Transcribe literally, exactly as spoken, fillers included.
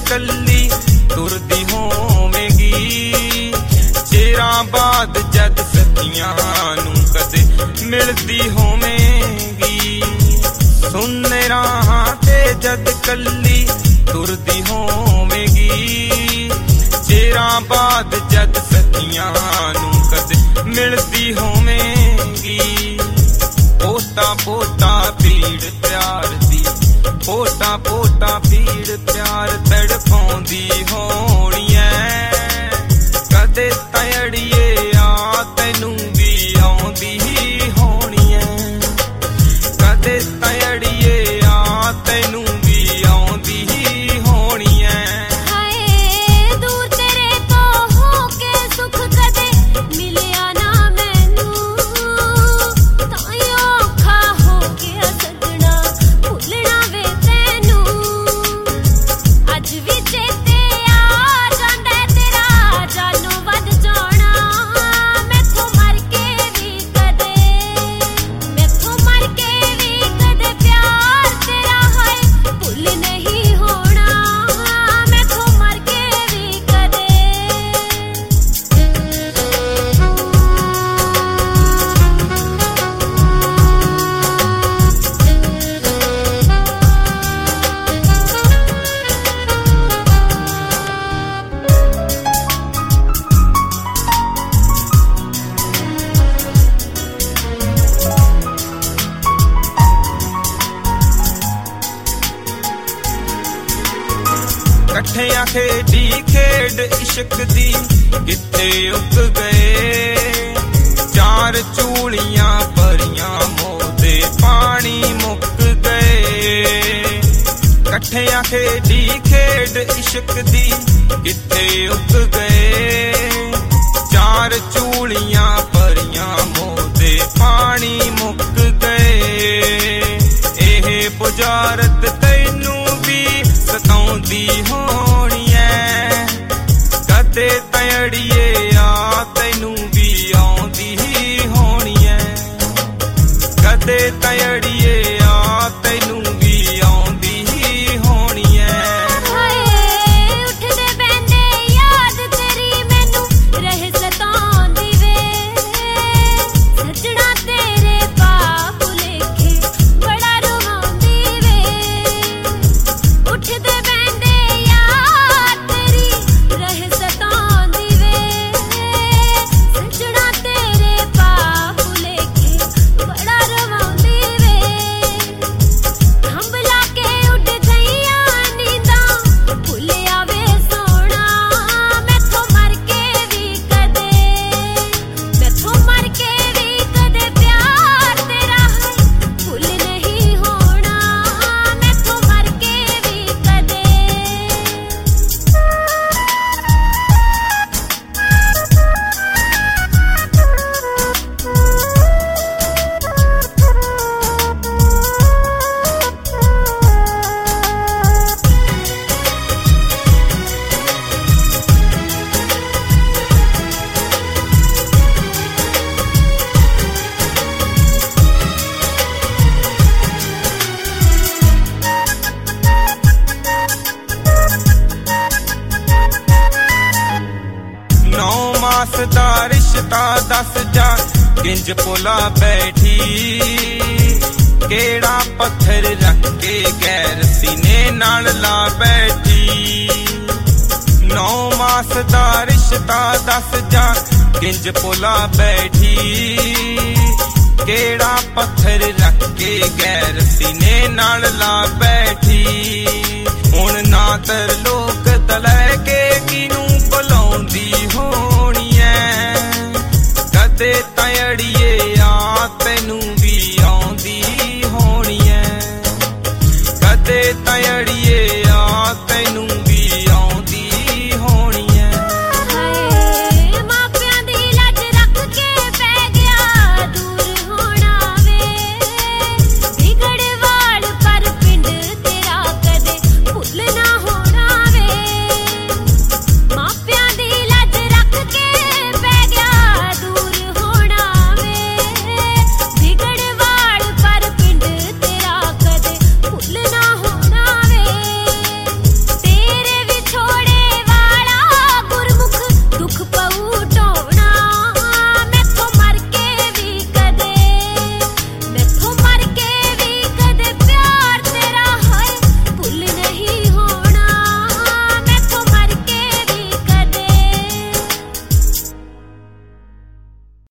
कल्ली तुरदी होवेगी। चेरां बाद जद सखियां नूं कदे मिलदी होवेगी। सुनने राहां ते जद कल्ली तुरदी होवेगी। चेरां बाद जद सखियां नूं कदे मिलदी होवेगी। पोटा पोटा पीड़ प्यार दी, पोटा पोटा पीड़ प्यार तड़पाउंदी होनी ऐ। कदे तड़िए आ तैनूं भी आउंदी होनी ऐ। कदे तड़िए आ तैनूं भी आउंदी होनी ऐ। कट्ठियां खेडी खेड इश्क दी किथे उक गए। चार चूड़ियां परियां मोदे पानी मुक गए। कट्ठियां खेडी खेड इश्क दी किथे उक गए। चार चूड़ियां परियां मोदे पानी मुक गए। एह बुजारत तैनूं भी सताउंदी होनी ऐ। कदे तड़िए आ तैनूं भी आउंदी होनी ऐ। कदे तड़िए आ तैनूं भी आउंदी होनी ऐ। दा रिश्ता दस जा किंज पुला बैठी। केड़ा पत्थर रख के गैर सीने नाल ला बैठी। नौ मास दा रिश्ता दस जा किंज पुला बैठी। केड़ा पत्थर रख के गैर सीने नाल ला बैठी। हुण ना तर लोक दलै के किनू बुलाउंदी होनी ऐ। कदे तड़िए आ तैनूं